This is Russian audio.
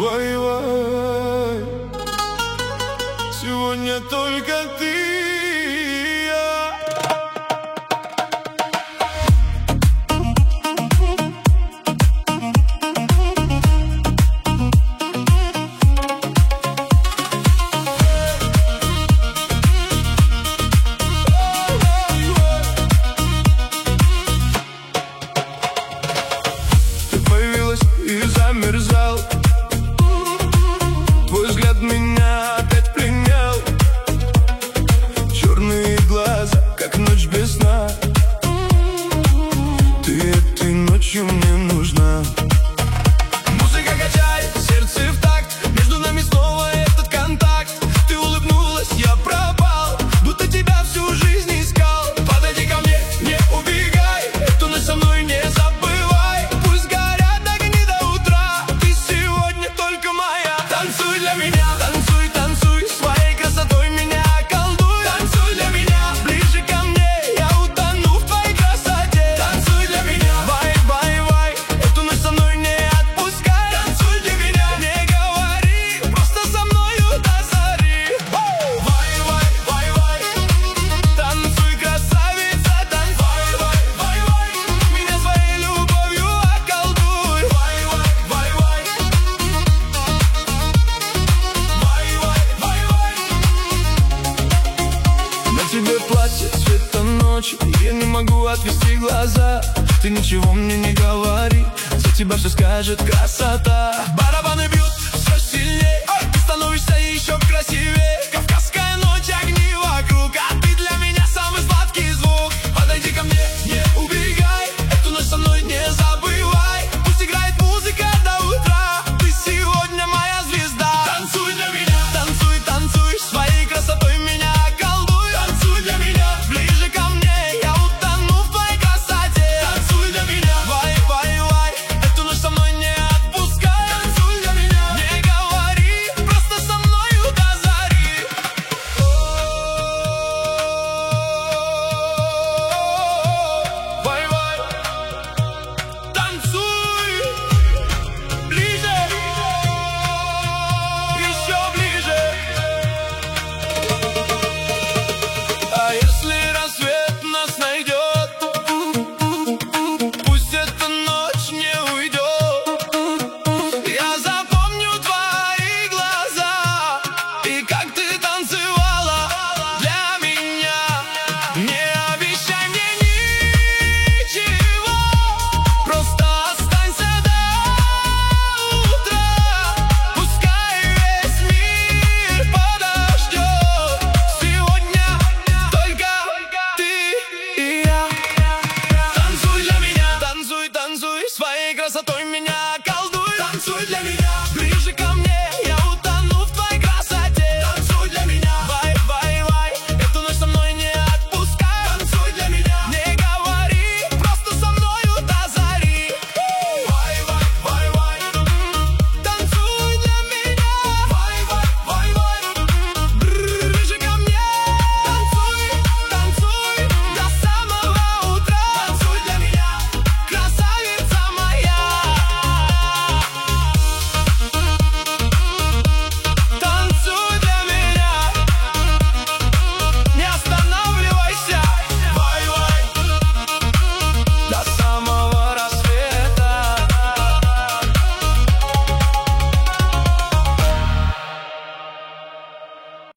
Вай-вай, сегодня только ты и я. Ты появилась и замерзал. Твой взгляд меня опять пленял. Черные глаза, как ночь без сна. Ты этой ночью мне нужна. Музыка качает, сердце в такт. Между нами снова этот контакт. Ты улыбнулась, я пропал, будто тебя всю жизнь искал. Подойди ко мне, не убегай, эту ночь со мной не забывай. Пусть горят огни до утра, ты сегодня только моя. Танцуй для меня, танцуй, танцуй, своей красотой меня околдуй. Танцуй для меня, ближе ко мне, я утону в твоей красоте. Танцуй для меня, вай, вай, вай, эту ночь со мной не отпускай. Танцуй для меня, не говори, просто со мною до зари. Вай, вай, вай, вай, танцуй, красавица, танцуй. Вай, вай, вай, вай, меня своей любовью околдуй. Вай, вай, вай, вай, на тебе платье цвета ночи, я не могу отвести глаза. Ты ничего мне не говори, за тебя все скажет красота. Барабаны бьют все сильнее, ты становишься еще красивее. Кавказская ночь, огни вокруг, а ты для меня самый сладкий звук. Подойди ко мне, не убегай, эту ночь со мной не забывай. Пусть играет музыка до утра, ты сегодня моя звезда. Танцуй для меня, танцуй, танцуй, своей красотой меня околдуй. Танцуй для меня, ближе ко мне, я утону в твоей красоте. Танцуй для меня, вай, вай, вай, эту ночь со мной не отпускай. Танцуй для меня, не говори, просто со мною до зари. Вай, вай, танцуй, ближе, еще ближе. А если рассвет нас найдет, пусть эта ночь не уйдет. Я запомню твои глаза и как ты танцевала для меня. Не обещай мне ничего, просто останься до утра. Пускай весь мир подождет, сегодня только ты и я. Танцуй для меня, танцуй, танцуй, своей красотой меня околдуй. Танцуй для меня, ближе ко мне.